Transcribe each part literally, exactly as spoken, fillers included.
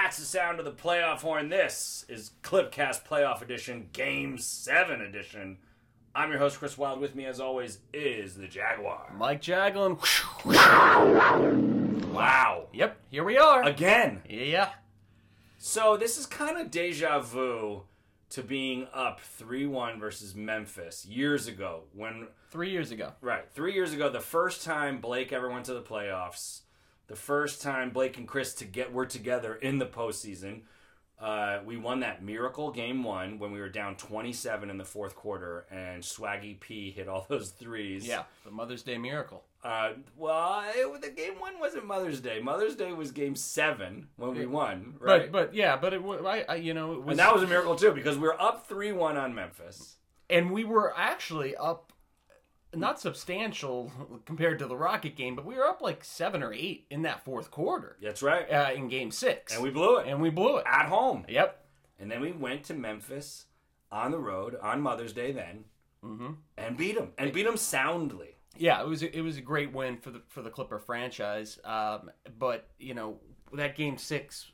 That's the sound of the playoff horn. This is Clipcast Playoff Edition, Game seven Edition. I'm your host, Chris Wild. With me, as always, is the Jaguar. Mike Jaglin. Wow. Yep, here we are. Again. Yeah. So this is kind of deja vu to being up three one versus Memphis years ago. when Three years ago. Right. Three years ago, the first time Blake ever went to the playoffs. The first time Blake and Chris to get were together in the postseason. Uh, we won that miracle game one when we were down twenty-seven in the fourth quarter, and Swaggy P hit all those threes. Yeah, the Mother's Day miracle. Uh, well, it, the game one wasn't Mother's Day. Mother's Day was game seven when we won, right? But, but yeah, but it, I, I, you know, it was, and that was a miracle too because we were up three one on Memphis, and we were actually up, not substantial compared to the Rocket game, but we were up like seven or eight in that fourth quarter. That's right. Uh, in game six, And we blew it. And we blew it at home. Yep. And then we went to Memphis on the road on Mother's Day then, mm-hmm. and beat them and beat them soundly. Yeah, it was a, it was a great win for the for the Clipper franchise. Um, but you know that game six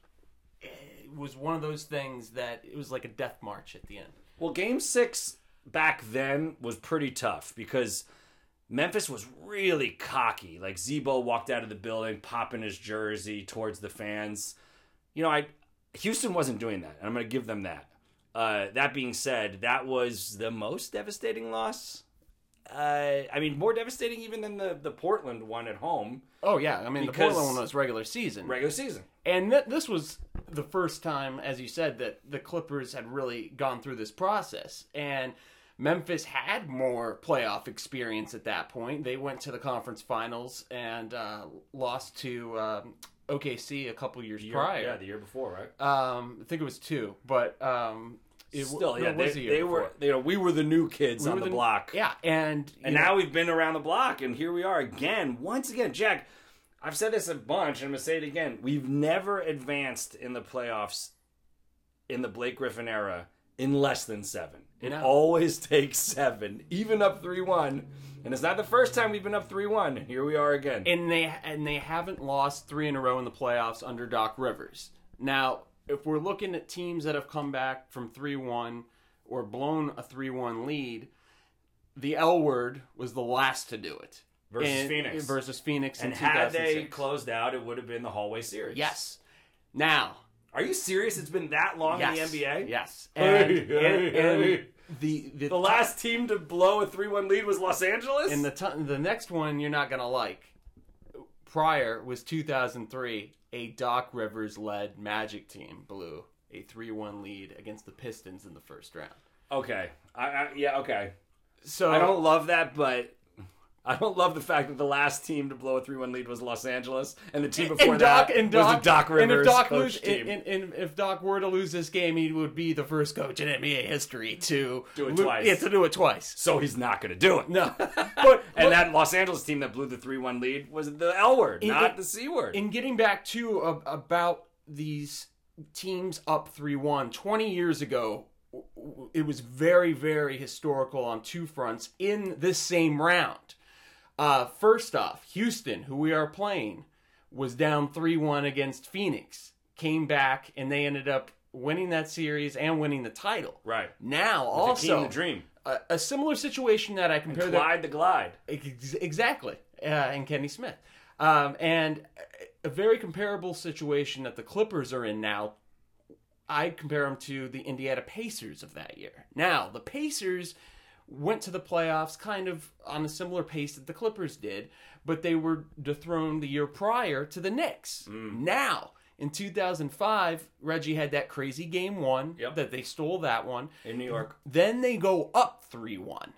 was one of those things that it was like a death march at the end. Well, game six back then was pretty tough because Memphis was really cocky. Like Zebo walked out of the building, popping his jersey towards the fans. You know, I Houston wasn't doing that, and I'm going to give them that. Uh, that being said, that was the most devastating loss. Uh, I mean, more devastating even than the, the Portland one at home. Oh, yeah. I mean, the Portland one was regular season. Regular season. And th- this was the first time, as you said, that the Clippers had really gone through this process. And Memphis had more playoff experience at that point. They went to the conference finals and uh, lost to um, O K C a couple years year, prior. Yeah, the year before, right? Um, I think it was two, but um, it still, no, yeah, it was they, the year they before. were. You know, we were the new kids We on were the, block. Yeah, and and know, now we've been around the block, and here we are again, once again, Jack. I've said this a bunch, and I'm gonna say it again. We've never advanced in the playoffs in the Blake Griffin era in less than seven. It No. always takes seven, even up three one. And it's not the first time we've been up three one. Here we are again. And they and they haven't lost three in a row in the playoffs under Doc Rivers. Now, if we're looking at teams that have come back from three one or blown a three one lead, the L word was the last to do it. Versus and, Phoenix. Versus Phoenix and in had they two thousand six. closed out, it would have been the hallway series. Yes. Now. Are you serious? It's been that long yes, in the N B A? Yes. Hey, And, hey, and, and hey. the, the The last team to blow a three one lead was Los Angeles? And the t- the next one you're not going to like. Prior was two thousand three. A Doc Rivers-led Magic team blew a three one lead against the Pistons in the first round. Okay. I, I yeah, okay. So I don't love that, but I don't love the fact that the last team to blow a three one lead was Los Angeles, and the team before and Doc, that and Doc, was the Doc Rivers and if Doc coach lose, team. and, and, and if Doc were to lose this game, he would be the first coach in N B A history to Do it lo- twice. Yeah, to do it twice. So he's not going to do it. No, but, And but that Los Angeles team that blew the three one lead was the L word, In- not in- the C word. in getting back to uh, about these teams up three one, twenty years ago, w- w- it was very, very historical on two fronts in this same round. Uh, first off, Houston, who we are playing, was down three one against Phoenix. Came back, and they ended up winning that series and winning the title. Right. Now, Hakeem also, the Dream. a, a similar situation that I compare And the- Clyde the Glide. Ex- Exactly, uh, and Kenny Smith. Um, and a very comparable situation that the Clippers are in now, I compare them to the Indiana Pacers of that year. Now, the Pacers went to the playoffs kind of on a similar pace that the Clippers did, but they were dethroned the year prior to the Knicks. Mm. Now, in two thousand five, Reggie had that crazy game one Yep. that they stole that one. In New York. Then they go up three one.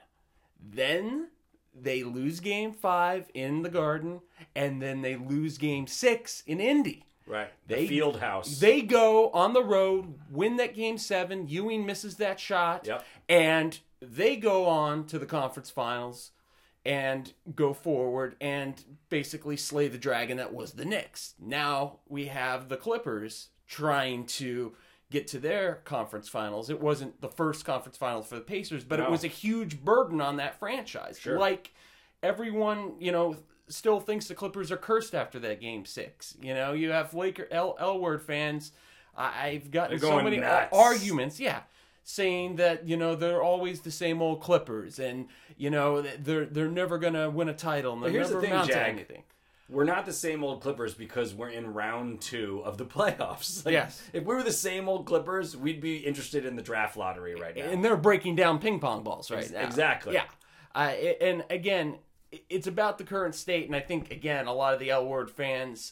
Then they lose game five in the Garden, and then they lose game six in Indy. Right. They- the Field House. They go on the road, win that game seven. Ewing misses that shot. Yep. And they go on to the conference finals and go forward and basically slay the dragon that was the Knicks. Now we have the Clippers trying to get to their conference finals. It wasn't the first conference finals for the Pacers, but No. it was a huge burden on that franchise. Sure. Like everyone, you know, still thinks the Clippers are cursed after that game six. You know, you have Laker L L word fans I, I've gotten They're so going many nuts. arguments, yeah, saying that, you know, they're always the same old Clippers, and, you know, they're they're never gonna win a title, and they're here's the never thing, amount to Jag. anything. We're not the same old Clippers because we're in round two of the playoffs. Like, Yes. If we were the same old Clippers, we'd be interested in the draft lottery right now. And they're breaking down ping pong balls right Ex- now. exactly. Yeah. Uh, and again, it's about the current state, and I think, again, a lot of the L Word fans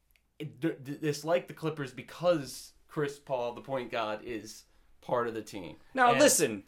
d- d- dislike the Clippers because Chris Paul, the point guard, is part of the team. Now, And- listen,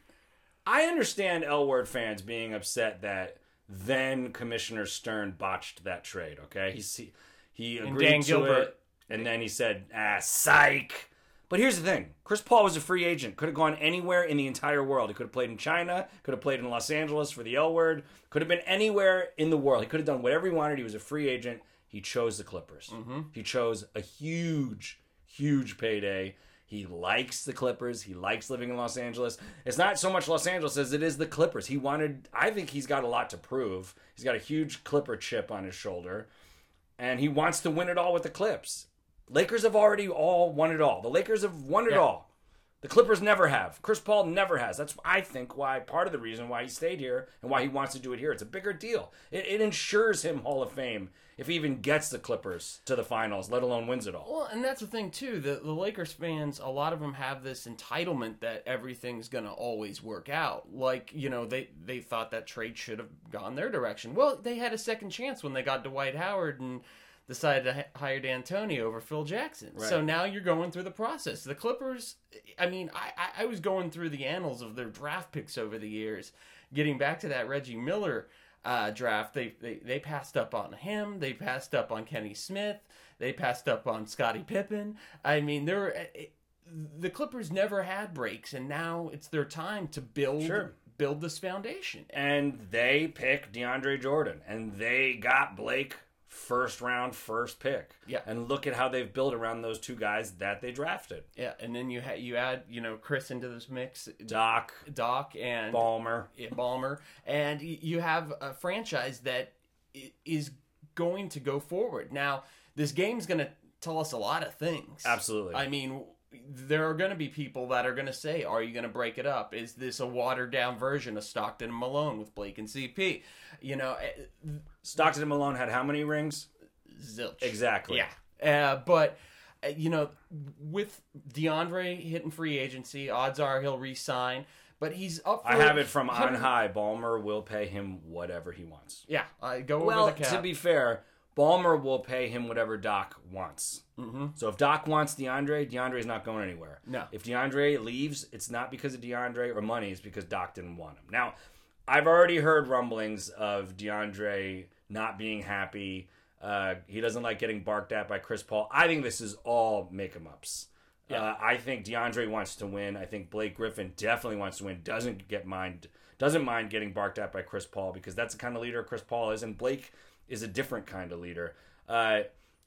I understand L Word fans being upset that then Commissioner Stern botched that trade, okay? He, he, he agreed Dan to Gilbert. it, and then he said, ah, psych. But here's the thing. Chris Paul was a free agent. Could have gone anywhere in the entire world. He could have played in China. Could have played in Los Angeles for the L Word. Could have been anywhere in the world. He could have done whatever he wanted. He was a free agent. He chose the Clippers. Mm-hmm. He chose a huge, huge payday. He likes the Clippers. He likes living in Los Angeles. It's not so much Los Angeles as it is the Clippers. He wanted, I think he's got a lot to prove. He's got a huge Clipper chip on his shoulder. And he wants to win it all with the Clips. Lakers have already all won it all. The Lakers have won it Yeah. all. The Clippers never have. Chris Paul never has. That's, I think, why part of the reason why he stayed here and why he wants to do it here. It's a bigger deal. It, it ensures him Hall of Fame if he even gets the Clippers to the finals, let alone wins it all. Well, and that's the thing, too. The, the Lakers fans, a lot of them have this entitlement that everything's going to always work out. Like, you know, they, they thought that trade should have gone their direction. Well, they had a second chance when they got Dwight Howard and decided to h- hire D'Antoni over Phil Jackson. Right. So now you're going through the process. The Clippers, I mean, I, I, I was going through the annals of their draft picks over the years, getting back to that Reggie Miller uh, draft. They, they they passed up on him. They passed up on Kenny Smith. They passed up on Scottie Pippen. I mean, there were, the Clippers never had breaks, and now it's their time to build Sure. build this foundation. And they picked DeAndre Jordan, and they got Blake first round, first pick. Yeah. And look at how they've built around those two guys that they drafted. Yeah, and then you ha- you add, you know, Chris into this mix, Doc, Doc and Ballmer. Yeah, Ballmer, and y- you have a franchise that i- is going to go forward. Now, this game's going to tell us a lot of things. Absolutely. I mean, there are going to be people that are going to say, are you going to break it up? Is this a watered-down version of Stockton and Malone with Blake and C P? You know, eh, Stockton and Malone had how many rings? zilch. Exactly. Yeah. Uh, but, uh, you know, with DeAndre hitting free agency, odds are he'll re-sign. But he's up for... I have it from on hundred- high. Ballmer will pay him whatever he wants. Yeah, uh, go Well, over the cap. to be fair, Ballmer will pay him whatever Doc wants. Mm-hmm. So if Doc wants DeAndre, DeAndre's not going anywhere. No. If DeAndre leaves, it's not because of DeAndre or money. It's because Doc didn't want him. Now, I've already heard rumblings of DeAndre not being happy. Uh, he doesn't like getting barked at by Chris Paul. I think this is all make-em-ups. Yeah. Uh, I think DeAndre wants to win. I think Blake Griffin definitely wants to win. Doesn't get mind doesn't mind getting barked at by Chris Paul because that's the kind of leader Chris Paul is, and Blake is a different kind of leader. Uh,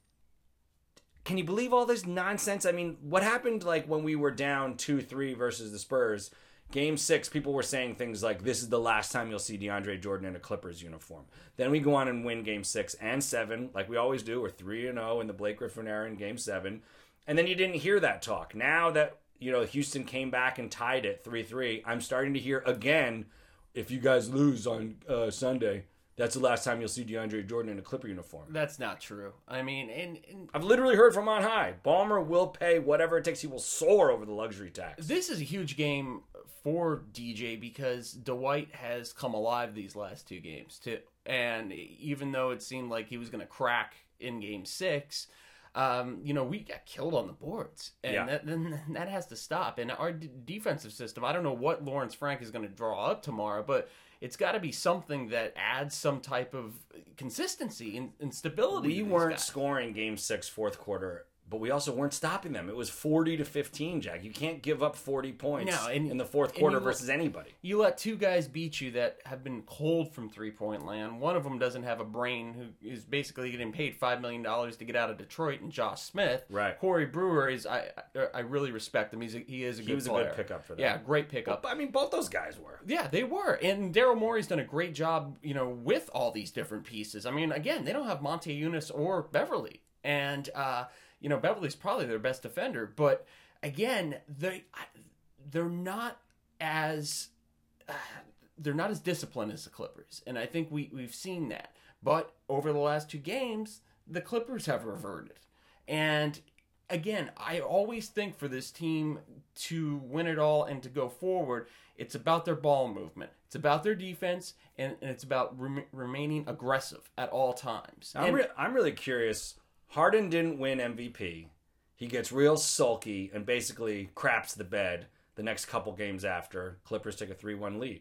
can you believe all this nonsense? I mean, what happened like when we were down two three versus the Spurs? Game six, people were saying things like, this is the last time you'll see DeAndre Jordan in a Clippers uniform. Then we go on and win game six and seven, like we always do. We're three and oh in the Blake Griffin era in game seven. And then you didn't hear that talk. Now that, you know, Houston came back and tied it three three, I'm starting to hear again, if you guys lose on uh, Sunday, that's the last time you'll see DeAndre Jordan in a Clipper uniform. That's not true. I mean, and, and I've literally heard from on high. Ballmer will pay whatever it takes. He will soar over the luxury tax. this is a huge game for D J because Dwight has come alive these last two games too. And even though it seemed like he was going to crack in game six, um, you know, we got killed on the boards. And Yeah. that, then that has to stop. And our d- defensive system, I don't know what Lawrence Frank is going to draw up tomorrow, but it's got to be something that adds some type of consistency and, and stability. We to these weren't guys. scoring game six, fourth quarter, but we also weren't stopping them. It was forty to fifteen, Jack. You can't give up forty points No, and- in the fourth and quarter you- versus anybody. You let two guys beat you that have been cold from three-point land. One of them doesn't have a brain, who is basically getting paid five million dollars to get out of Detroit, and Josh Smith. Right. Corey Brewer is, I I, I really respect him. He's a, he is a He good was a player. good pickup for them. Yeah, great pickup. I mean, both those guys were. Yeah, they were. And Daryl Morey's done a great job, you know, with all these different pieces. I mean, again, they don't have Monte Eunice or Beverly. And, uh, You know, Beverly's probably their best defender, but again, they they're not as uh, they're not as disciplined as the Clippers, and I think we we've seen that. But over the last two games, the Clippers have reverted, and again, I always think for this team to win it all and to go forward, it's about their ball movement. It's about their defense, and, and it's about rem- remaining aggressive at all times. I'm, And- re- I'm really curious. Harden didn't win M V P. He gets real sulky and basically craps the bed the next couple games after. Clippers take a three one lead.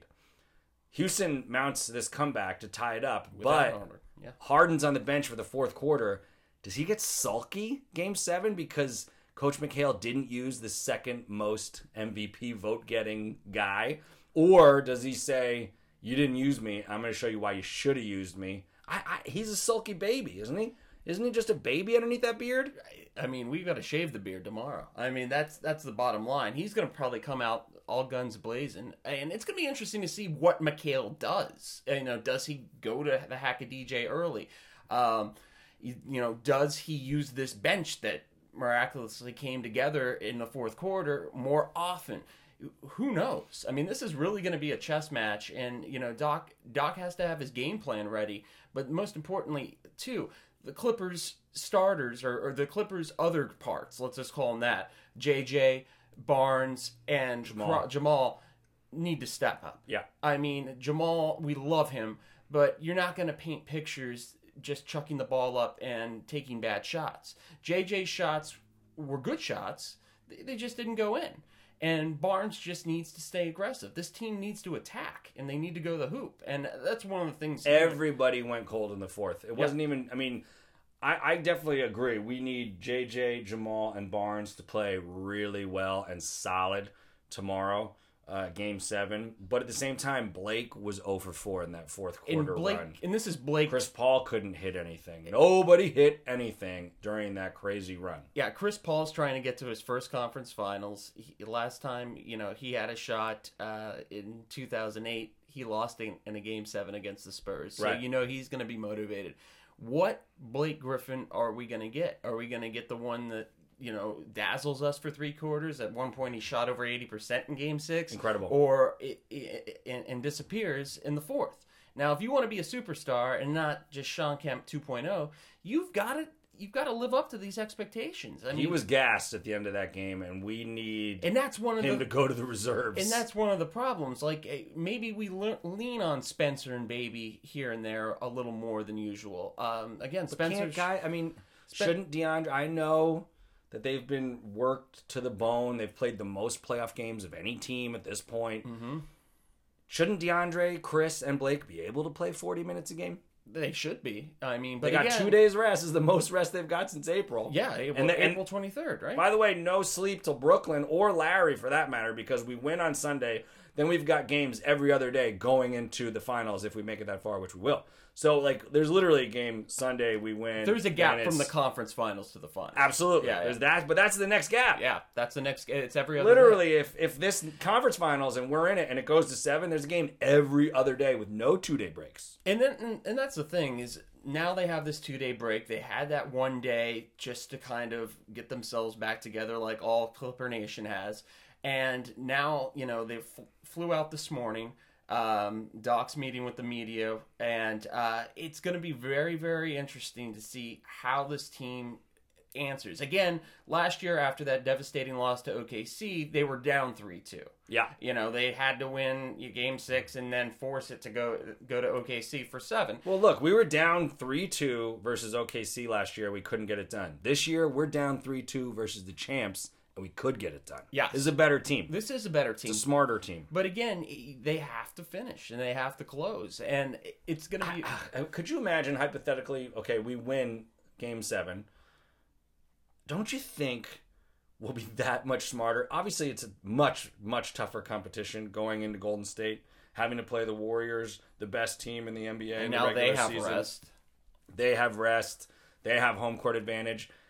Houston mounts this comeback to tie it up, Without but armor. Yeah. Harden's on the bench for the fourth quarter. Does he get sulky game seven because Coach McHale didn't use the second most M V P vote-getting guy? Or does he say, you didn't use me, I'm going to show you why you should have used me? I, I, he's a sulky baby, isn't he? Isn't he just a baby underneath that beard? I mean, we've got to shave the beard tomorrow. I mean, that's that's the bottom line. He's going to probably come out all guns blazing, and it's going to be interesting to see what McHale does. You know, does he go to the hack a D J early? Um, you, you know, does he use this bench that miraculously came together in the fourth quarter more often? Who knows? I mean, this is really going to be a chess match, and you know, Doc Doc has to have his game plan ready. But most importantly, too, the Clippers starters or, or the Clippers other parts, let's just call them that, J J, Barnes, and Jamal. Cro- Jamal need to step up. Yeah. I mean, Jamal, we love him, but you're not going to paint pictures just chucking the ball up and taking bad shots. J J's shots were good shots. They, they just didn't go in. And Barnes just needs to stay aggressive. This team needs to attack, and they need to go to the hoop. And that's one of the things. Everybody went cold in the fourth. It wasn't even, I mean, I, I definitely agree. We need J J, Jamal, and Barnes to play really well and solid tomorrow, uh, game seven. But at the same time, Blake was zero for four in that fourth and quarter Blake, run. and this is Blake. Chris Paul couldn't hit anything. Nobody hit anything during that crazy run. Yeah, Chris Paul's trying to get to his first conference finals. He, last time, you know, he had a shot uh, in two thousand eight. He lost in, in a game seven against the Spurs. So, Right. you know, he's going to be motivated. What Blake Griffin are we going to get? Are we going to get the one that, you know, dazzles us for three quarters? At one point, he shot over eighty percent in game six. Incredible. Or it, it, and, and disappears in the fourth. Now, if you want to be a superstar and not just Sean Kemp two point oh, you've got to you've got to live up to these expectations. I mean, He was gassed at the end of that game, and we need and that's one of him the to go to the reserves. and that's one of the problems. Like eh, maybe we le- lean on Spencer and Baby here and there a little more than usual. Um, again, Spencer. Can't guy, I mean, shouldn't DeAndre, I know that they've been worked to the bone. They've played the most playoff games of any team at this point. Mm-hmm. Shouldn't DeAndre, Chris, and Blake be able to play forty minutes a game? They should be. I mean, They but got again, two days rest. This is the most rest they've got since April. Yeah, April, And the- and- April twenty-third, right? By the way, no sleep till Brooklyn or Larry for that matter, because we win on Sunday. Then we've got games every other day going into the finals if we make it that far, which we will. So, like, there's literally a game Sunday we win. There's a gap and from the it's- conference finals to the finals. Absolutely. Yeah, There's yeah. that, but that's the next gap. Yeah, that's the next. It's every other. day. Literally, if if this conference finals and we're in it and it goes to seven, there's a game every other day with no two day breaks. And then, and, and that's the thing is now they have this two day break. They had that one day just to kind of get themselves back together, like all Clipper Nation has. And now, you know, they f- flew out this morning. Um, Doc's meeting with the media, and uh, it's going to be very, very interesting to see how this team answers. Again, last year after that devastating loss to O K C, they were down three two. Yeah. You know, they had to win game six and then force it to go go to O K C for seven. Well, look, we were down three two versus O K C last year. We couldn't get it done. This year, we're down three two versus the champs, and we could get it done. Yes. This is a better team. This is a better team. It's a smarter team. But again, they have to finish and they have to close. And it's going to be... Uh, Could you imagine, hypothetically, okay, we win game seven. Don't you think we'll be that much smarter? Obviously, it's a much, much tougher competition going into Golden State, having to play the Warriors, the best team in the N B A. and in the now they regular have season. rest. They have rest. They have home court advantage.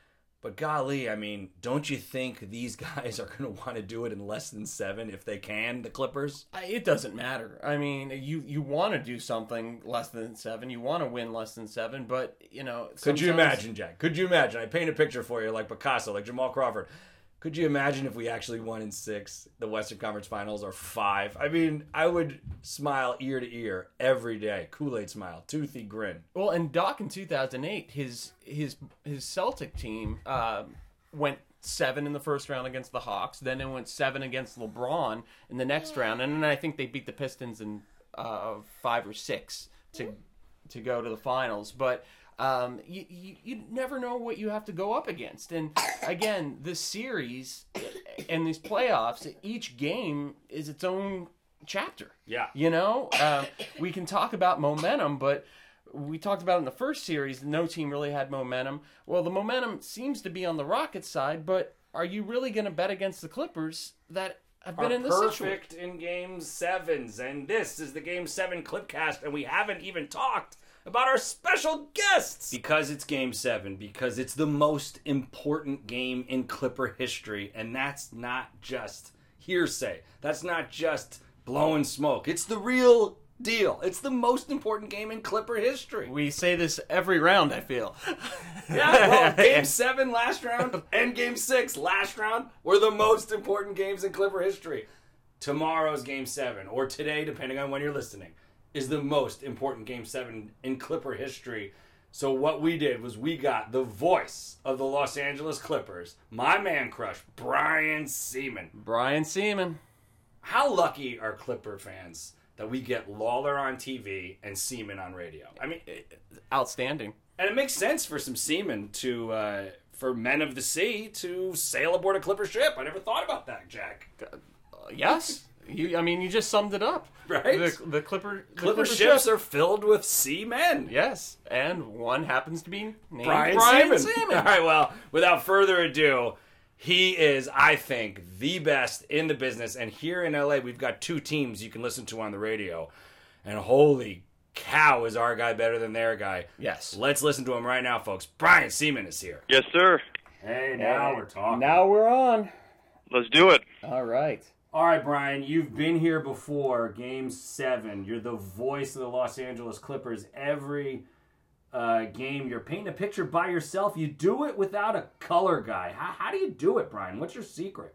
But golly, I mean, don't you think these guys are going to want to do it in less than seven if they can, the Clippers? It doesn't matter. I mean, you, you want to do something less than seven. You want to win less than seven, but, you know... Could you imagine, Jack? Could you imagine? I paint a picture for you like Picasso, like Jamal Crawford. Could you imagine if we actually won in six, the Western Conference Finals, or five? I mean, I would smile ear to ear every day. Kool-Aid smile, toothy grin. Well, and Doc in two thousand eight, his his his Celtic team uh, went seven in the first round against the Hawks. Then it went seven against LeBron in the next round, and then I think they beat the Pistons in uh, five or six to to go to the finals. But Um, you, you you never know what you have to go up against. And again, this series and these playoffs, each game is its own chapter. Yeah. You know, uh, we can talk about momentum, but we talked about in the first series, no team really had momentum. Well, the momentum seems to be on the Rockets side, but are you really going to bet against the Clippers that have been Are in this perfect situation? in game sevens? And this is the game seven Clipcast, and we haven't even talked about our special guests. Because it's game seven, because it's the most important game in Clipper history, and that's not just hearsay. That's not just blowing smoke. It's the real deal. It's the most important game in Clipper history. We say this every round, I feel. Yeah, well, game seven last round and game six last round were the most important games in Clipper history. Tomorrow's game seven, or today, depending on when you're listening, is the most important game seven in Clipper history. So what we did was we got the voice of the Los Angeles Clippers, my man crush, Brian Seaman. Brian Seaman. How lucky are Clipper fans that we get Lawler on T V and Seaman on radio? I mean, Outstanding. and it makes sense for some Seaman to, uh, for men of the sea to sail aboard a Clipper ship. I never thought about that, Jack. Uh, yes. You, I mean, you just summed it up. Right? The, the Clipper the Clipper, Clipper ships ship. are filled with seamen. Yes, and one happens to be named Brian, Brian, Seaman. Seaman. All right, well, without further ado, he is, I think, the best in the business. And here in L A, we've got two teams you can listen to on the radio. And holy cow, is our guy better than their guy. Yes. Let's listen to him right now, folks. Brian Seaman is here. Yes, sir. Hey, now we're talking. Now we're on. Let's do it. All right. All right, Brian, you've been here before, Game seven. You're the voice of the Los Angeles Clippers. Every uh, game, you're painting a picture by yourself. You do it without a color guy. How, how do you do it, Brian? What's your secret?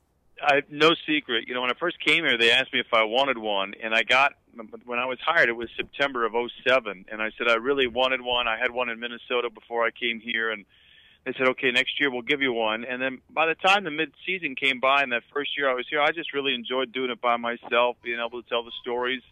I no secret. You know, when I first came here, they asked me if I wanted one, and I got, when I was hired, it was September of oh seven, and I said I really wanted one. I had one in Minnesota before I came here, and they said, okay, next year we'll give you one. And then by the time the mid-season came by and that first year I was here, I just really enjoyed doing it by myself, being able to tell the stories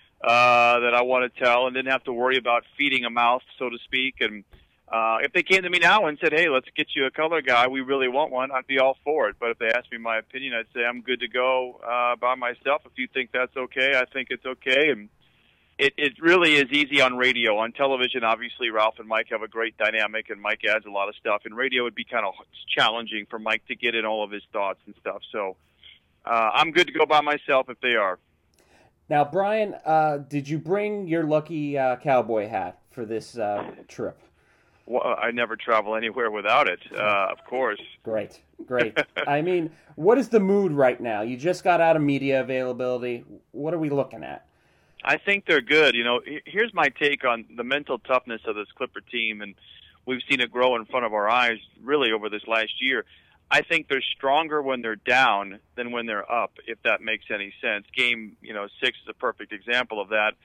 uh, that I want to tell and didn't have to worry about feeding a mouth, so to speak. And uh, if they came to me now and said, hey, let's get you a color guy, we really want one, I'd be all for it. But if they asked me my opinion, I'd say I'm good to go uh, by myself. If you think that's okay, I think it's okay. And It, it really is easy on radio. On television, obviously, Ralph and Mike have a great dynamic, and Mike adds a lot of stuff. In radio, it'd be kind of challenging for Mike to get in all of his thoughts and stuff. So uh, I'm good to go by myself if they are. Now, Brian, uh, did you bring your lucky uh, cowboy hat for this uh, trip? Well, I never travel anywhere without it, uh, of course. Great, great. I mean, what is the mood right now? You just got out of media availability. What are we looking at? I think they're good. You know, here's my take on the mental toughness of this Clipper team, and we've seen it grow in front of our eyes really over this last year. I think they're stronger when they're down than when they're up, if that makes any sense. Game, you know, six is a perfect example of that.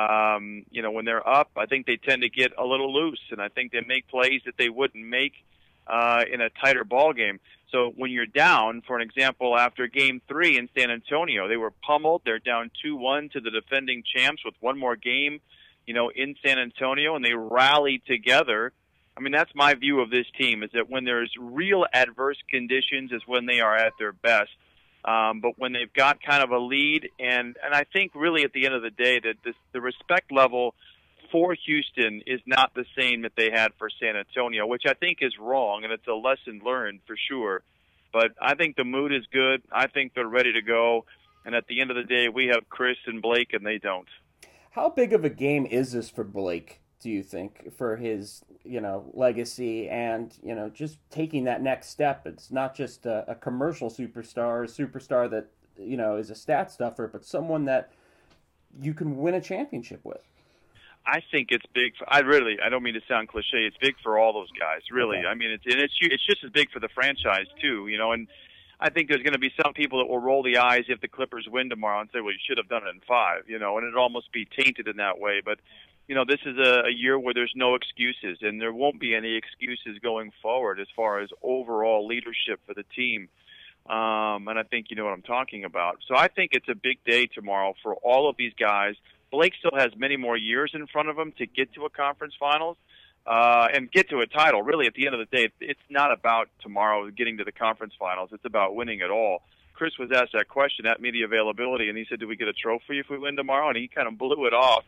Um, you know, when they're up, I think they tend to get a little loose, and I think they make plays that they wouldn't make uh, in a tighter ball game. So when you're down, for an example, after Game three in San Antonio, they were pummeled. They're down two one to the defending champs with one more game, you know, in San Antonio, and they rallied together. I mean, that's my view of this team, is that when there's real adverse conditions is when they are at their best. Um, but when they've got kind of a lead, and, and I think really at the end of the day that this, the respect level for Houston is not the same that they had for San Antonio, which I think is wrong, and it's a lesson learned for sure. But I think the mood is good. I think they're ready to go. And at the end of the day, we have Chris and Blake, and they don't. How big of a game is this for Blake? do you think, for his, you know, legacy and, you know, just taking that next step? It's not just a, a commercial superstar, a superstar that, you know, is a stat stuffer, but someone that you can win a championship with. I think it's big. For, I really, I don't mean to sound cliche. It's big for all those guys, really. Okay. I mean, it's and it's it's just as big for the franchise too, you know. And I think there's going to be some people that will roll the eyes if the Clippers win tomorrow and say, "Well, you should have done it in five," you know, and it'd almost be tainted in that way. But you know, this is a, a year where there's no excuses, and there won't be any excuses going forward as far as overall leadership for the team. Um, and I think you know what I'm talking about. So I think it's a big day tomorrow for all of these guys. Blake still has many more years in front of him to get to a conference finals uh, and get to a title. Really, at the end of the day, it's not about tomorrow getting to the conference finals. It's about winning it all. Chris was asked that question at media availability, and he said, "Do we get a trophy if we win tomorrow?" And he kind of blew it off.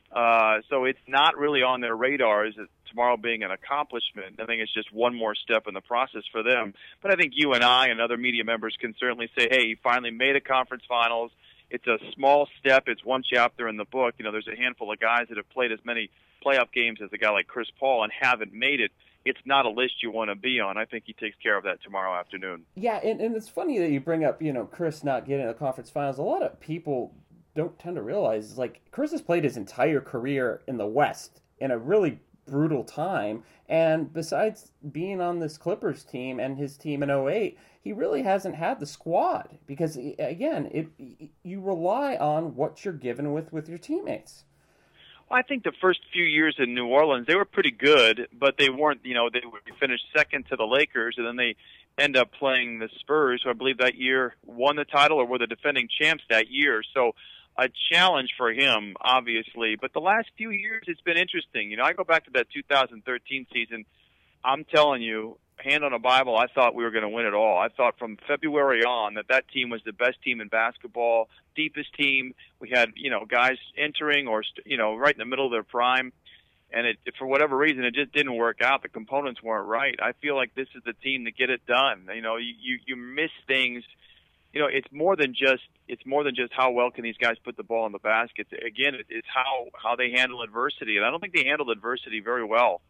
Uh, so it's not really on their radars, tomorrow being an accomplishment. I think it's just one more step in the process for them. But I think you and I and other media members can certainly say, hey, you finally made a conference finals. It's a small step. It's one chapter in the book. You know, there's a handful of guys that have played as many playoff games as a guy like Chris Paul and haven't made it. It's not a list you want to be on. I think he takes care of that tomorrow afternoon. Yeah, and, and it's funny that you bring up, you know, Chris not getting the conference finals. A lot of people don't tend to realize, like, Chris has played his entire career in the West in a really brutal time, and besides being on this Clippers team and his team in oh eight, he really hasn't had the squad because, again, it you rely on what you're given with with your teammates. Well, I think the first few years in New Orleans, they were pretty good, but they weren't, you know, they finished second to the Lakers, and then they end up playing the Spurs, who I believe that year won the title or were the defending champs that year. So a challenge for him, obviously. But the last few years, it's been interesting. You know, I go back to that two thousand thirteen season. I'm telling you, hand on a Bible, I thought we were going to win it all. I thought from February on that that team was the best team in basketball, deepest team. We had, you know, guys entering or, you know, right in the middle of their prime. And it, for whatever reason, it just didn't work out. The components weren't right. I feel like this is the team to get it done. You know, you, you, you miss things. You know, it's more than just it's more than just how well can these guys put the ball in the basket. Again, it's how how they handle adversity, and I don't think they handled adversity very well.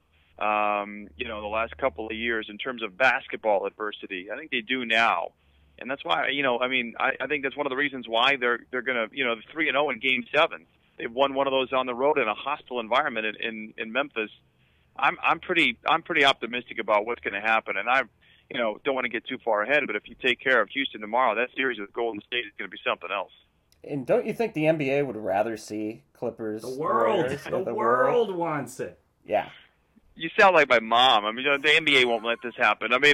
Um, you know, the last couple of years in terms of basketball adversity, I think they do now, and that's why you know, I mean, I, I think that's one of the reasons why they're they're gonna you know three and zero in Game Seven. They've won one of those on the road in a hostile environment in in, in Memphis. I'm I'm pretty I'm pretty optimistic about what's going to happen, and I. You know, don't want to get too far ahead, but if you take care of Houston tomorrow, that series with Golden State is going to be something else. And don't you think the N B A would rather see Clippers? The world, Warriors, the, the world wants it. Yeah. You sound like my mom. I mean, you know, the N B A won't let this happen. I mean,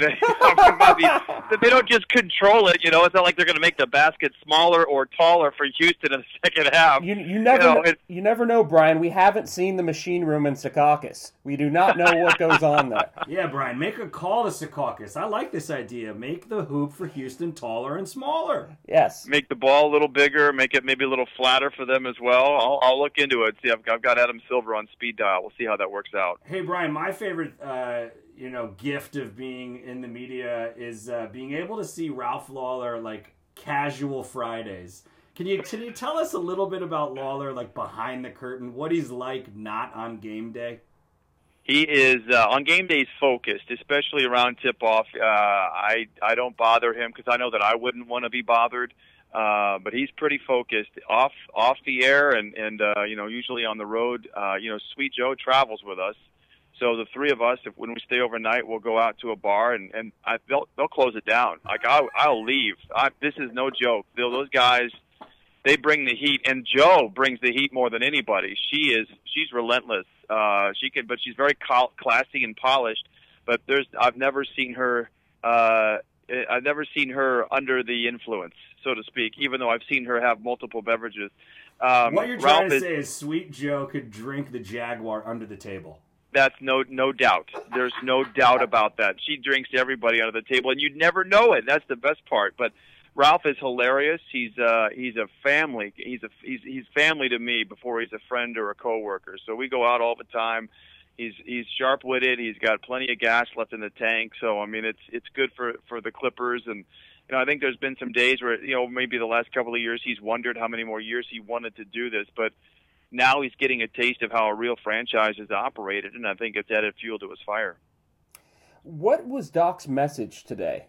I mean, they don't just control it. You know, it's not like they're going to make the basket smaller or taller for Houston in the second half. You you never you know, know, you never know, Brian. We haven't seen the machine room in Secaucus. We do not know what goes on there. Yeah, Brian, make a call to Secaucus. I like this idea. Make the hoop for Houston taller and smaller. Yes. Make the ball a little bigger. Make it maybe a little flatter for them as well. I'll, I'll look into it. See, I've, I've got Adam Silver on speed dial. We'll see how that works out. Hey, Brian, my favorite, uh, you know, gift of being in the media is uh, being able to see Ralph Lawler like casual Fridays. Can you can you tell us a little bit about Lawler, like behind the curtain, what he's like not on game day? He is uh, on game days focused, especially around tip-off. Uh, I I don't bother him because I know that I wouldn't want to be bothered. Uh, but he's pretty focused off off the air and and uh, you know usually on the road. Uh, you know, Sweet Joe travels with us, so the three of us, if when we stay overnight, we'll go out to a bar and and I, they'll they'll close it down. Like I'll I'll leave. I, this is no joke. They'll, those guys. They bring the heat, and Joe brings the heat more than anybody. She is, she's relentless. Uh, she can, but she's very classy and polished. But there's, I've never seen her, uh, I've never seen her under the influence, so to speak. Even though I've seen her have multiple beverages. Um, what you're Ralph trying to is, say is, Sweet Joe could drink the Jaguar under the table. That's no, no doubt. There's no doubt about that. She drinks everybody under the table, and you'd never know it. That's the best part. But Ralph is hilarious. He's uh he's a family. He's a he's he's family to me before he's a friend or a coworker. So we go out all the time. He's he's sharp-witted. He's got plenty of gas left in the tank. So I mean, it's it's good for for the Clippers. And you know, I think there's been some days where you know maybe the last couple of years he's wondered how many more years he wanted to do this. But now he's getting a taste of how a real franchise is operated, and I think it's added fuel to his fire. What was Doc's message today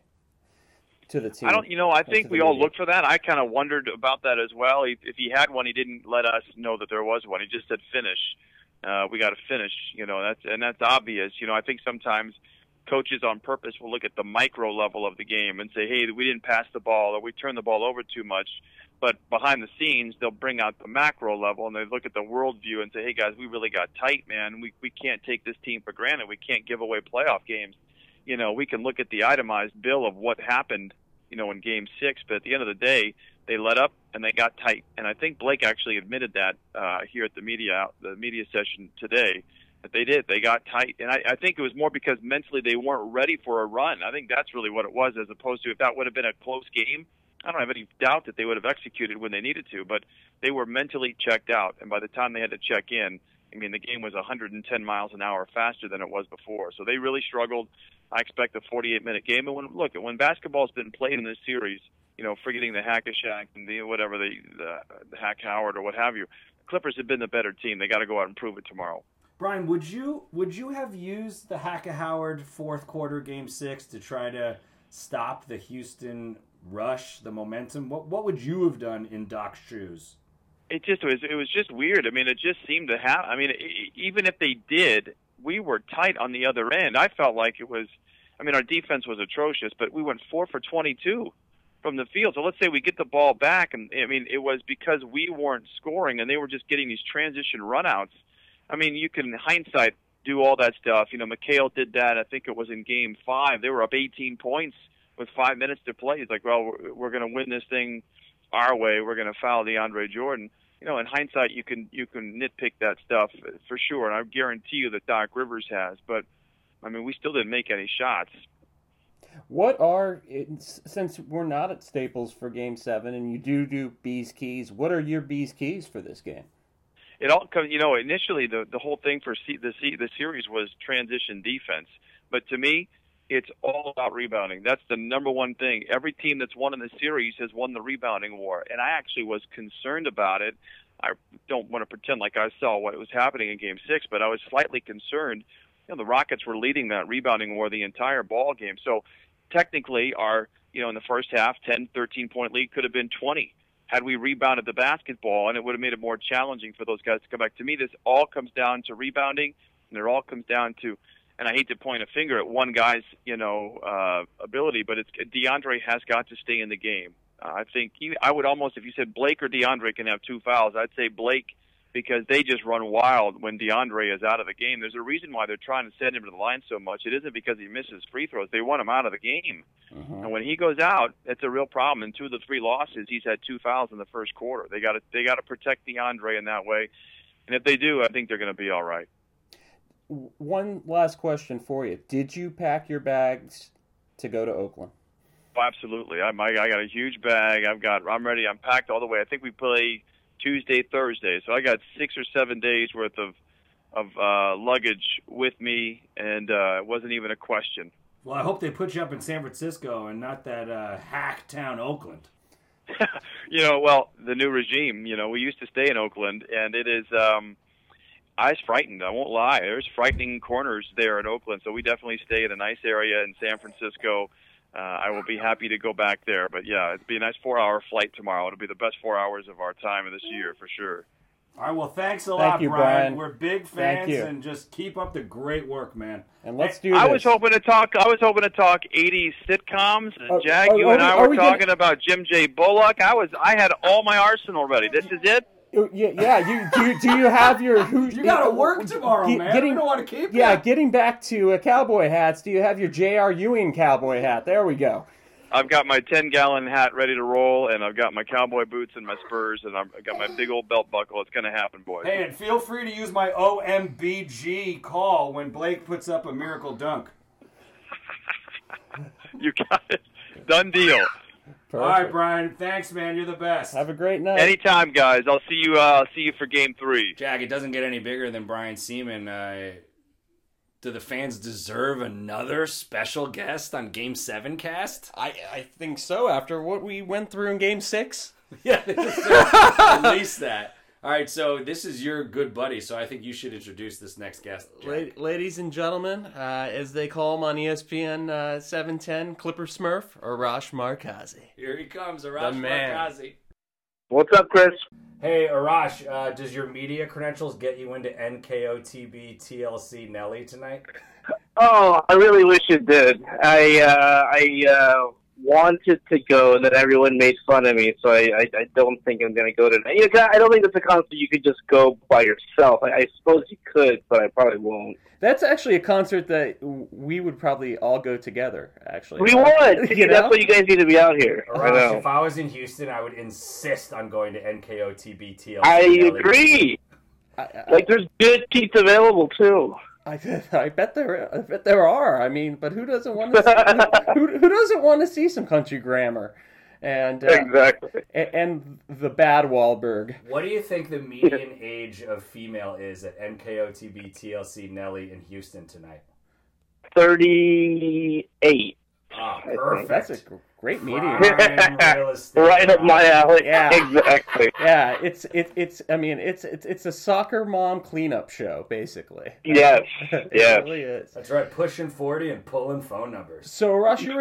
to the team? I don't, you know, I think we media? all looked for that. I kind of wondered about that as well. He, if he had one, he didn't let us know that there was one. He just said finish. Uh, we got to finish, you know, that's, and that's obvious. You know, I think sometimes coaches on purpose will look at the micro level of the game and say, hey, we didn't pass the ball or we turned the ball over too much. But behind the scenes, they'll bring out the macro level and they look at the worldview and say, hey, guys, we really got tight, man. We we can't take this team for granted. We can't give away playoff games. You know, we can look at the itemized bill of what happened, you know, in game six. But at the end of the day, they let up and they got tight. And I think Blake actually admitted that uh, here at the media the media session today, that they did. They got tight. And I, I think it was more because mentally they weren't ready for a run. I think that's really what it was, as opposed to if that would have been a close game, I don't have any doubt that they would have executed when they needed to, but they were mentally checked out. And by the time they had to check in, I mean, the game was one hundred ten miles an hour faster than it was before. So they really struggled. I expect a forty-eight minute game. And when, look, when basketball's been played in this series, you know, forgetting the Hack-a-Shack and the whatever, the, the, the Hack-Howard or what have you, Clippers have been the better team. They got to go out and prove it tomorrow. Brian, would you would you have used the Hack-a-Howard fourth quarter game six to try to stop the Houston rush, the momentum? What what would you have done in Doc's shoes? It just was. It was just weird. I mean, it just seemed to have. I mean, even if they did, we were tight on the other end. I felt like it was. I mean, our defense was atrocious, but we went four for twenty-two from the field. So let's say we get the ball back, and I mean, it was because we weren't scoring, and they were just getting these transition runouts. I mean, you can in hindsight do all that stuff. You know, McHale did that. I think it was in Game Five. They were up eighteen points with five minutes to play. He's like, well, we're, we're going to win this thing our way. We're going to foul DeAndre Jordan. You know, in hindsight, you can you can nitpick that stuff for sure, and I guarantee you that Doc Rivers has. But I mean, we still didn't make any shots. What are, since we're not at Staples for Game Seven, and you do do B's keys, what are your B's keys for this game? It all comes. You know, initially the the whole thing for C, the C, the series was transition defense, but to me, it's all about rebounding. That's the number one thing. Every team that's won in the series has won the rebounding war, and I actually was concerned about it. I don't want to pretend like I saw what was happening in Game Six, but I was slightly concerned. You know, the Rockets were leading that rebounding war the entire ball game. So technically, our you know in the first half, ten, thirteen point lead could have been twenty had we rebounded the basketball, and it would have made it more challenging for those guys to come back. To me, this all comes down to rebounding, and it all comes down to. And I hate to point a finger at one guy's, you know, uh, ability, but it's DeAndre has got to stay in the game. Uh, I think he, I would almost, if you said Blake or DeAndre can have two fouls, I'd say Blake, because they just run wild when DeAndre is out of the game. There's a reason why they're trying to send him to the line so much. It isn't because he misses free throws. They want him out of the game. Mm-hmm. And when he goes out, it's a real problem. In two of the three losses, he's had two fouls in the first quarter. They got to they got to protect DeAndre in that way. And if they do, I think they're going to be all right. One last question for you. Did you pack your bags to go to Oakland? Oh, absolutely. I, I got a huge bag. I've got. I'm ready. I'm packed all the way. I think we play Tuesday, Thursday, so I got six or seven days worth of of uh, luggage with me, and uh, it wasn't even a question. Well, I hope they put you up in San Francisco and not that uh, hack town, Oakland. you know, well, the new regime. You know, we used to stay in Oakland, and it is. Um, I was frightened. I won't lie. There's frightening corners there in Oakland, so we definitely stay in a nice area in San Francisco. Uh, I will be happy to go back there. But, yeah, it'll be a nice four-hour flight tomorrow. It'll be the best four hours of our time of this year for sure. All right, well, thanks a Thank lot, you, Brian. Brian. We're big fans, and just keep up the great work, man. And let's hey, do this. I was hoping to talk. I was hoping to talk eighties sitcoms. And Oh, Jag, are- you are and we- I are were we talking gonna- about Jim J. Bullock. I was. I had all my arsenal ready. This is it. Yeah, yeah. You do. You, do you have your who? You got to work tomorrow, Get- man. getting- we don't want to keep Yeah, you. getting back to uh, cowboy hats. Do you have your J R. Ewing cowboy hat? There we go. I've got my ten-gallon hat ready to roll, and I've got my cowboy boots and my spurs, and I've got my big old belt buckle. It's going to happen, boys. Hey, and feel free to use my O M B G call when Blake puts up a miracle dunk. You got it. Done deal. Perfect. All right, Brian. Thanks, man. You're the best. Have a great night. Anytime, guys. I'll see you. Uh, I'll see you for Game Three. Jag, it doesn't get any bigger than Brian Seaman. Uh, do the fans deserve another special guest on Game seven cast? I, I think so after what we went through in Game six. Yeah, they deserve at least that. All right, so this is your good buddy, so I think you should introduce this next guest. La- ladies and gentlemen, uh, as they call him on E S P N uh, seven ten, Clipper Smurf, Arash Markazi. Here he comes, Arash The man. Markazi. What's up, Chris? Hey, Arash, uh, does your media credentials get you into N K O T B T L C Nelly tonight? Oh, I really wish it did. I uh, I uh, wanted to go, and then everyone made fun of me, so I, I, I don't think I'm going to go tonight. You know, I don't think it's a concert you could just go by yourself. I, I suppose you could, but I probably won't. That's actually a concert that we would probably all go together, actually. We would! You know? That's why you guys need to be out here. I Arash, know. if I was in Houston, I would insist on going to N K O T B T L C I Nelly. agree! I, I, Like, there's good pizza available, too. I, I bet there, I bet there are. I mean, but who doesn't want to? See, who, who doesn't want to see some country grammar, and uh, Exactly. and, and the bad Wahlberg? What do you think the median age of female is at N K O T B T L C Nelly in Houston tonight? thirty-eight. Ah, think. perfect. That's a gr- great medium. Prime real estate. Right up my alley. Yeah. Exactly. Yeah, it's it, it's. I mean, it's it's it's a soccer mom cleanup show, basically. Yes. It Yes. really is. That's right, pushing forty and pulling phone numbers. So, Rush, you're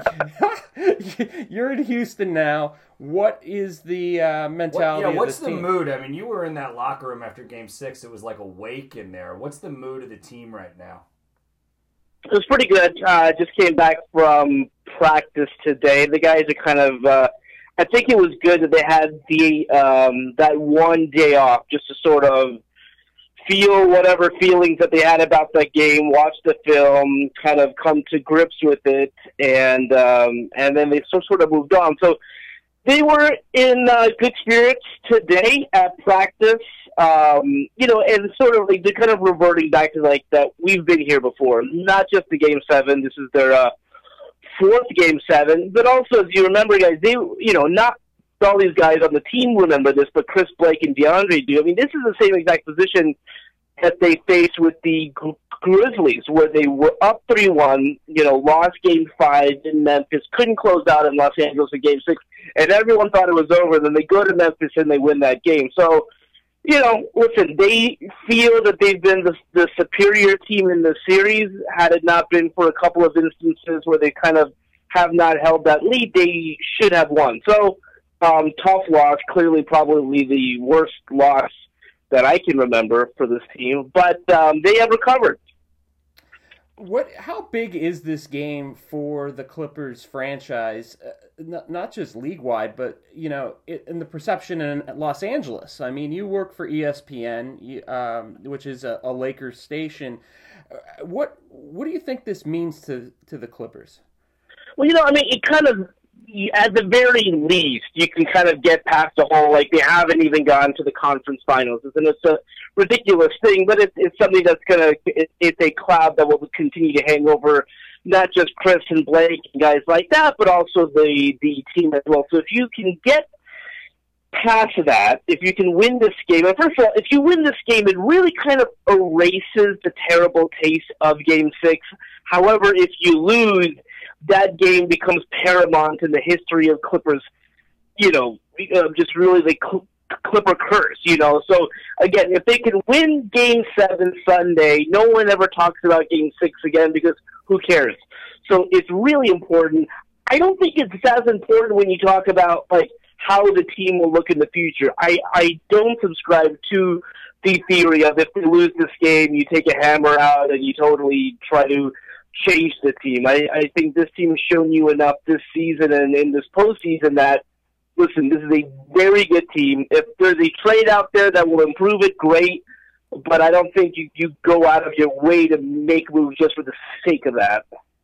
in, you're in Houston now. What is the uh, What, mentality yeah, of what's this the team? mood? I mean, you were in that locker room after Game Six. It was like a wake in there. What's the mood of the team right now? It was pretty good. I uh, just came back from practice today. The guys are kind of, uh, I think it was good that they had the um, that one day off just to sort of feel whatever feelings that they had about that game, watch the film, kind of come to grips with it, and um, and then they so- sort of moved on. So they were in uh, good spirits today at practice. Um, you know, and sort of like they're kind of reverting back to like that we've been here before. Not just the game seven. This is their uh, fourth game seven, but also, as you remember, guys, they you know not all these guys on the team remember this, but Chris Blake and DeAndre do. I mean, this is the same exact position that they faced with the Gri- Grizzlies, where they were up three one. You know, lost game five in Memphis, couldn't close out in Los Angeles in game six, and everyone thought it was over. And then they go to Memphis and they win that game. So. You know, listen, they feel that they've been the, the superior team in the series. Had it not been for a couple of instances where they kind of have not held that lead, they should have won. So, um, tough loss, clearly probably the worst loss that I can remember for this team. But um, they have recovered. What? How big is this game for the Clippers franchise? Uh, not, not just league wide, but you know, it, in the perception in Los Angeles. I mean, you work for E S P N, you, um, which is a, a Lakers station. Uh, what What do you think this means to to the Clippers? Well, you know, I mean, it kind of, at the very least, you can kind of get past the whole, like, they haven't even gone to the conference finals. And it's a ridiculous thing, but it, it's something that's going to, it, it's a cloud that will continue to hang over not just Chris and Blake and guys like that, but also the, the team as well. So if you can get past that, if you can win this game, and first of all, if you win this game, it really kind of erases the terrible taste of Game six. However, if you lose, that game becomes paramount in the history of Clippers, you know, uh, just really the Cl- Clipper curse, you know. So, again, if they can win Game seven Sunday, no one ever talks about Game six again because who cares? So it's really important. I don't think it's as important when you talk about, like, how the team will look in the future. I, I don't subscribe to the theory of if they lose this game, you take a hammer out and you totally try to change the team. I, I think this team has shown you enough this season and in this postseason that, listen, this is a very good team. If there's a trade out there that will improve it, great. But I don't think you, you go out of your way to make moves just for the sake of that.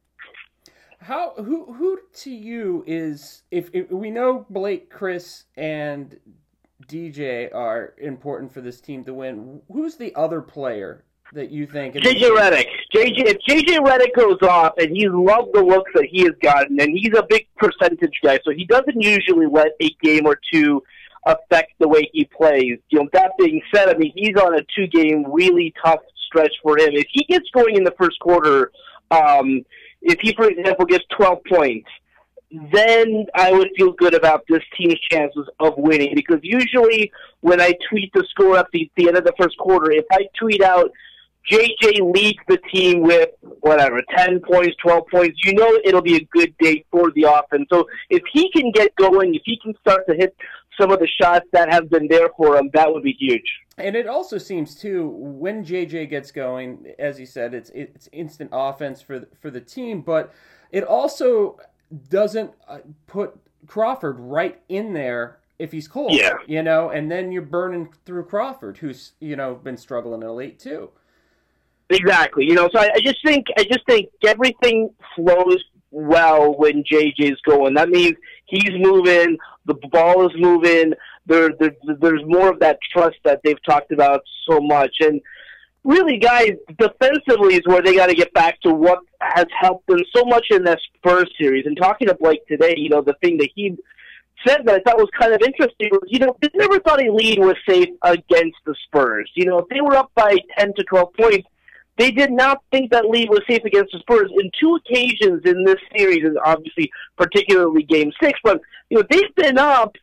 How who who to you is if, if we know Blake, Chris, and D J are important for this team to win, who's the other player that you think? J J Redick. J J, if J J Redick goes off, and he's loved the looks that he has gotten, and he's a big percentage guy, so he doesn't usually let a game or two affect the way he plays. You know, that being said, I mean, he's on a two-game, really tough stretch for him. If he gets going in the first quarter, um, if he, for example, gets twelve points, then I would feel good about this team's chances of winning. Because usually when I tweet the score at the, the end of the first quarter, if I tweet out J J leads the team with, whatever, ten points, twelve points, you know it'll be a good day for the offense. So if he can get going, if he can start to hit some of the shots that have been there for him, that would be huge. And it also seems, too, when J J gets going, as you said, it's it's instant offense for, for the team, but it also doesn't put Crawford right in there if he's cold. Yeah. You know, and then you're burning through Crawford, who's, you know, been struggling in the late, too. Exactly. You know, so I, I just think I just think everything flows well when J J's going. That means he's moving, the ball is moving. There, there, there's more of that trust that they've talked about so much. And really, guys, defensively is where they got to get back to what has helped them so much in that Spurs series. And talking to Blake today, you know, the thing that he said that I thought was kind of interesting was, you know, they never thought a lead was safe against the Spurs. You know, if they were up by ten to twelve points, they did not think that lead was safe against the Spurs. In two occasions in this series, and obviously particularly Game Six, but you know they've been up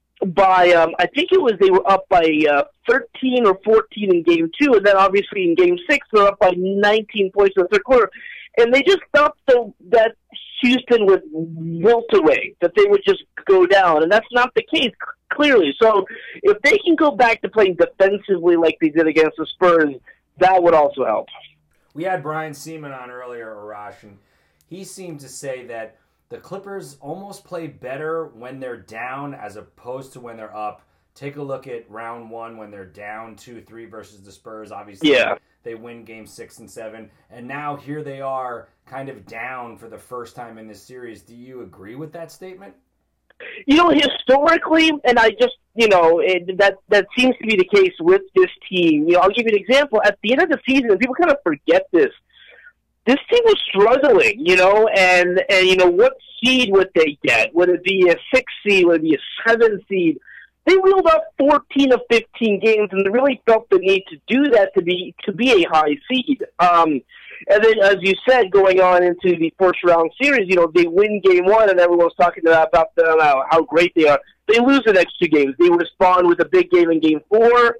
by um, I think it was they were up by uh, thirteen or fourteen in Game Two, and then obviously in Game Six they're up by nineteen points in the third quarter, and they just thought the, that Houston would wilt away, that they would just go down, and that's not the case clearly. So if they can go back to playing defensively like they did against the Spurs, that would also help. We had Brian Seaman on earlier, Arash, and he seemed to say that the Clippers almost play better when they're down as opposed to when they're up. Take a look at round one when they're down two three versus the Spurs. Obviously, yeah. They win game six and seven. And now here they are kind of down for the first time in this series. Do you agree with that statement? You know, historically, and I just, you know, it, that that seems to be the case with this team. You know, I'll give you an example. At the end of the season, people kind of forget this. This team was struggling, you know, and, and you know, what seed would they get? Would it be a six seed? Would it be a seven seed? They reeled up fourteen of fifteen games, and they really felt the need to do that to be to be a high seed. Um, and then, as you said, going on into the first round series, you know, they win game one, and everyone's talking about, about them, how, how great they are. They lose the next two games. They respond with a big game in game four.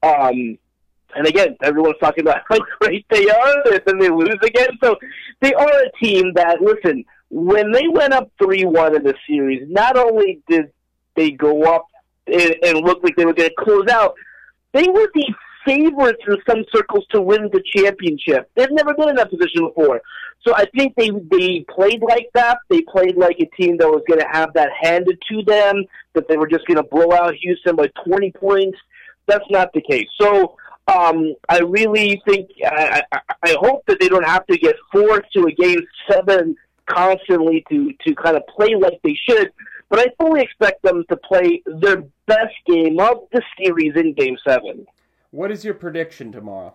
Um, and again, everyone's talking about how great they are, and then they lose again. So they are a team that, listen, when they went up three one in the series, not only did they go up and, and look like they were going to close out, they were the favorites in some circles to win the championship. They've never been in that position before. So I think they they played like that. They played like a team that was going to have that handed to them, that they were just going to blow out Houston by twenty points. That's not the case. So um, I really think, I, I, I hope that they don't have to get forced to a game seven constantly to, to kind of play like they should. But I fully expect them to play their best game of the series in game seven. What is your prediction tomorrow?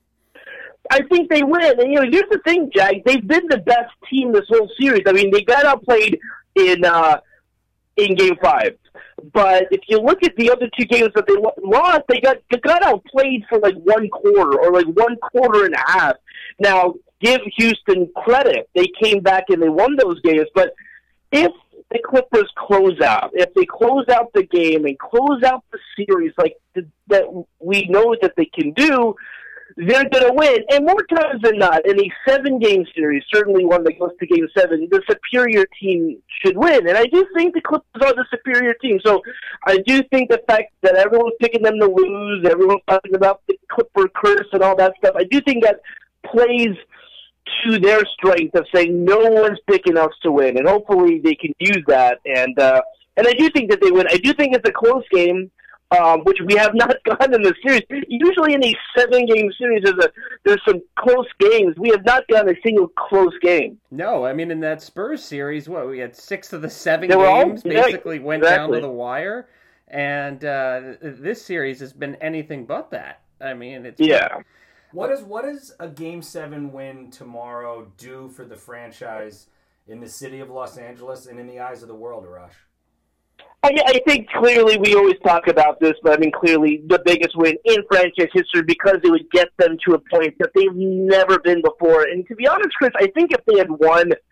I think they win. And, you know, here's the thing, Jack. They've been the best team this whole series. I mean, they got outplayed in uh, in Game Five, but if you look at the other two games that they lost, they got they got outplayed for like one quarter or like one quarter and a half. Now, give Houston credit; they came back and they won those games. But if the Clippers close out, if they close out the game and close out the series like th- that we know that they can do, they're going to win. And more times than not, in a seven-game series, certainly one that goes to game seven, the superior team should win. And I do think the Clippers are the superior team. So I do think the fact that everyone's picking them to lose, everyone's talking about the Clipper curse and all that stuff, I do think that plays to their strength of saying no one's picking us to win, and hopefully they can use that. And uh, and I do think that they win. I do think it's a close game, um, which we have not gotten in the series. Usually in a seven-game series, there's, a, there's some close games. We have not gotten a single close game. No, I mean, in that Spurs series, what, we had six of the seven They games all, basically yeah, went exactly. down to the wire, and uh, this series has been anything but that. I mean, it's Yeah. What is what does a Game Seven win tomorrow do for the franchise in the city of Los Angeles and in the eyes of the world, Arash? I, I think clearly we always talk about this, but I mean clearly the biggest win in franchise history because it would get them to a point that they've never been before. And to be honest, Chris, I think if they had won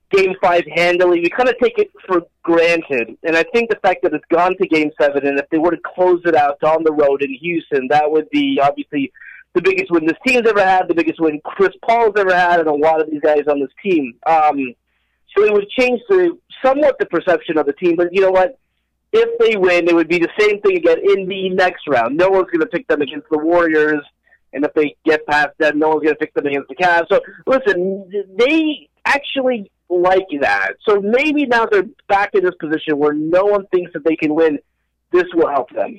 Game five handily. We kind of take it for granted. And I think the fact that it's gone to Game seven, and if they were to close it out on the road in Houston, that would be obviously the biggest win this team's ever had, the biggest win Chris Paul's ever had, and a lot of these guys on this team. Um, so it would change the somewhat the perception of the team. But you know what? If they win, it would be the same thing again in the next round. No one's going to pick them against the Warriors. And if they get past them, no one's going to pick them against the Cavs. So, listen, they actually like that. So maybe now they're back in this position where no one thinks that they can win. This will help them.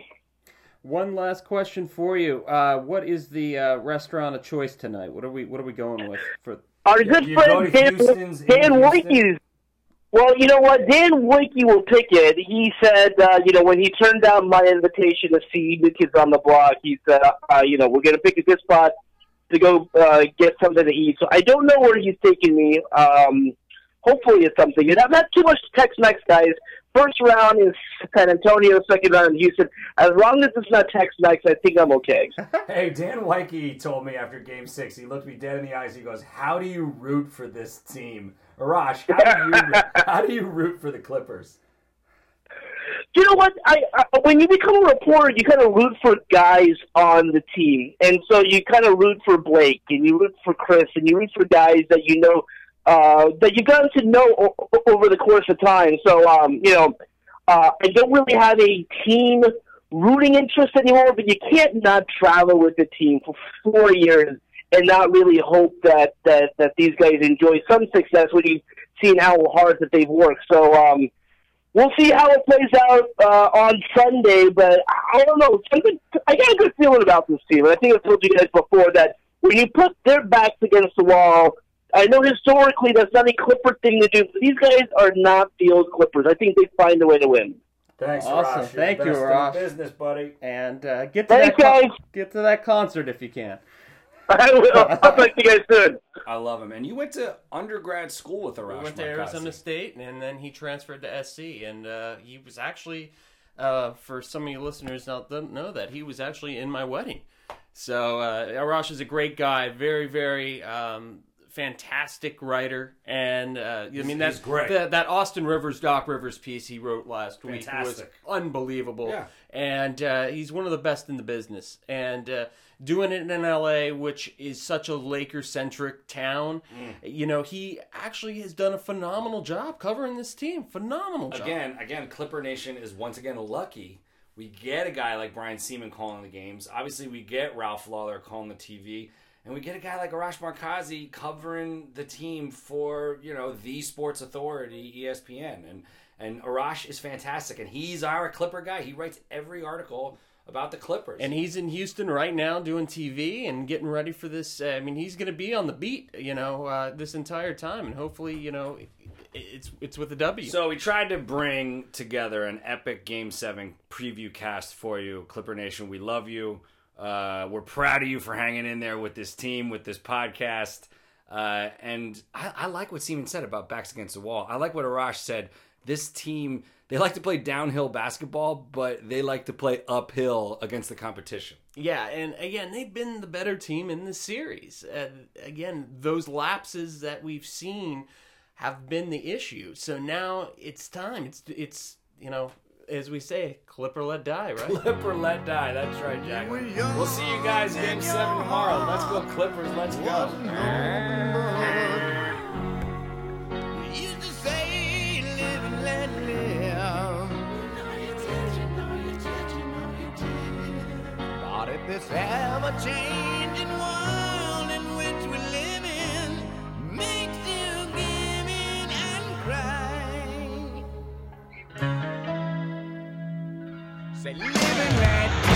One last question for you. Uh, what is the uh, restaurant of choice tonight? What are we What are we going with for? Our good you go friend to Dan, Houston's in Dan Houston? Wojcicki. Well, you know what? Dan Wojcicki will pick it. He said, uh, you know, when he turned down my invitation to see New Kids on the Block, he said, uh, you know, we're going to pick a good spot to go uh, get something to eat. So I don't know where he's taking me. Um, hopefully it's something. And I'm not too much Tex-Mex, guys. First round in San Antonio, second round in Houston. As long as it's not Tex-Mex, I think I'm okay. Hey, Dan Wojcicki told me after Game Six, he looked me dead in the eyes. He goes, "How do you root for this team, Arash? How do you how do you root for the Clippers?" You know what? I, I when you become a reporter, you kind of root for guys on the team, and so you kind of root for Blake, and you root for Chris, and you root for guys that you know uh, that you've gotten to know o- over the course of time. So, um, you know, uh, I don't really have a team rooting interest anymore, but you can't not travel with the team for four years and not really hope that that that these guys enjoy some success when you've seen how hard that they've worked. So. Um, We'll see how it plays out uh, on Sunday, but I don't know. Something, I got a good feeling about this team, and I think I've told you guys before that when you put their backs against the wall, I know historically that's not a Clipper thing to do, but these guys are not the old Clippers. I think they find a way to win. Thanks, Awesome. Arash. Thank You're you, the best Arash. in the business, buddy. And uh, get to Thanks, that con- guys. get to that concert if you can. I will. I'll talk to you guys soon. I love him. And you went to undergrad school with Arash. We went to Markazi. Arizona State, and then he transferred to S C. And uh, he was actually, uh, for some of you listeners that don't know that, he was actually in my wedding. So uh, Arash is a great guy, very, very um, fantastic writer. And uh, I mean, that's he's great. That, that Austin Rivers, Doc Rivers piece he wrote last Fantastic. week was unbelievable. Yeah. And uh, he's one of the best in the business. And uh, doing it in L A, which is such a Laker-centric town, Mm. you know, he actually has done a phenomenal job covering this team. Phenomenal job. Again, again, Clipper Nation is once again lucky. We get a guy like Brian Seaman calling the games. Obviously, we get Ralph Lawler calling the T V. And we get a guy like Arash Markazi covering the team for, you know, the Sports Authority, E S P N. And and Arash is fantastic. And he's our Clipper guy. He writes every article about the Clippers. And he's in Houston right now doing T V and getting ready for this. Uh, I mean, he's going to be on the beat, you know, uh, this entire time. And hopefully, you know, it's it's with a W. So we tried to bring together an epic Game seven preview cast for you. Clipper Nation, we love you. Uh, we're proud of you for hanging in there with this team, with this podcast. Uh, and I, I like what Seaman said about backs against the wall. I like what Arash said. This team, they like to play downhill basketball, but they like to play uphill against the competition. Yeah, and again, they've been the better team in this series. Uh, again, those lapses that we've seen have been the issue. So now it's time. It's, it's you know, as we say, Clipper let die, right? Clipper let die. That's right, Jack. We'll see you guys Game seven tomorrow. Let's go, Clippers. Let's go. Used to say, live and let live. But if this ever-changing world in which we live in makes you give in and cry, say, live and let